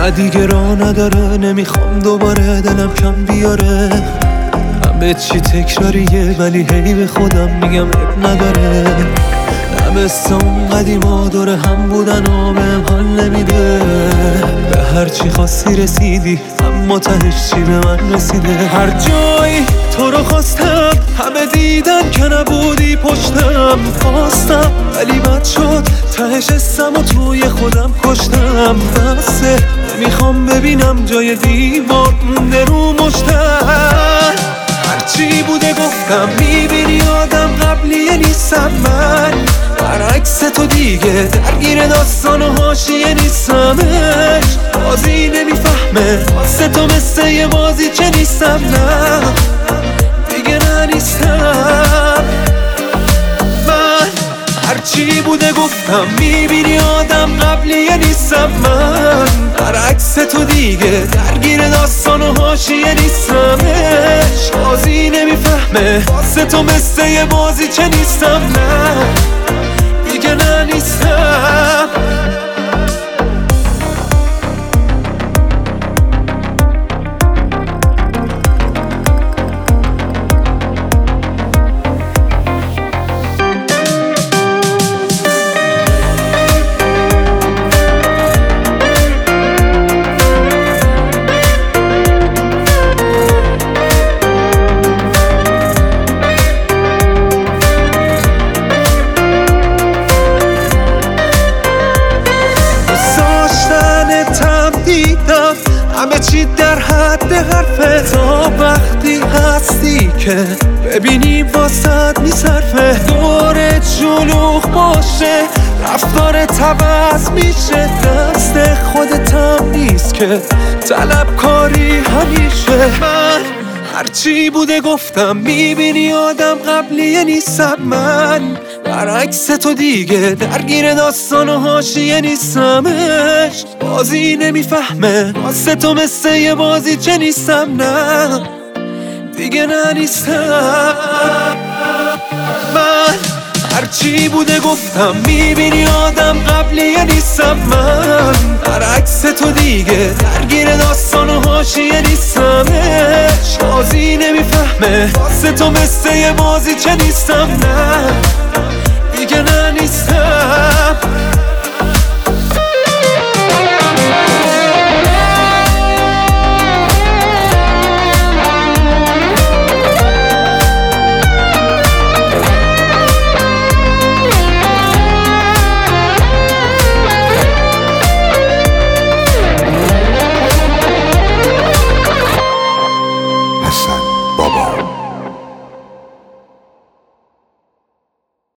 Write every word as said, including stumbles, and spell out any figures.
نه دیگه راه نداره، نمیخوام دوباره دلم کم بیاره. همه چی تکراریه ولی هی به خودم میگم اب نداره. نه مثل اون قدیما دوره هم بودن و بهم حال نمیده. به هر چی خواستی رسیدی اما تهش چی به من رسیده. هر جایی تو رو خواستم همه دیدن که نبودی پشتم. خواستم ولی بد شد تهش اسم و توی خودم کشتم. بسه نمیخوام ببینم جای دیوار مونده رو مشتم. هرچی بوده گفتم میبینی آدم قبلیه نیستم من. برعکس تو دیگه درگیر داستان و حاشیه نیستمش. بازی نمیفهمه واسه تو مثل یه بازی چه نیستم. نه دیگه نه نیستم من. هرچی بوده گفتم میبینی آدم قبلیه نیستم من. برعکس تو دیگه درگیر داستان و حاشیه نیستمش. بازی نمیفهمه واسه تو مثل یه بازی چه نیستم. نه دیگه نه نیستم. همه چی در حد حرفه. تا وقتی هستی که ببینی واسط میصرفه. دورت شلوغ باشه رفتارت عوض میشه. دست خودتم نیست که طلبکاری همیشه. من هرچی بوده گفتم میبینی آدم قبلیه نیستم من. برعکس تو دیگه درگیر داستان و حاشیه نیستمش. بازی نمیفهمه واسه تو مثل یه بازی چه نیستم. نه دیگه نه نیستم من. هرچی بوده گفتم میبینی آدم قبلیه نیستم من. برعکس تو دیگه درگیر داستان و حاشیه نیستمش. بازی نمیفهمه واسه تو مثل یه بازی چه نیستم. نه دیگه نه نیستم.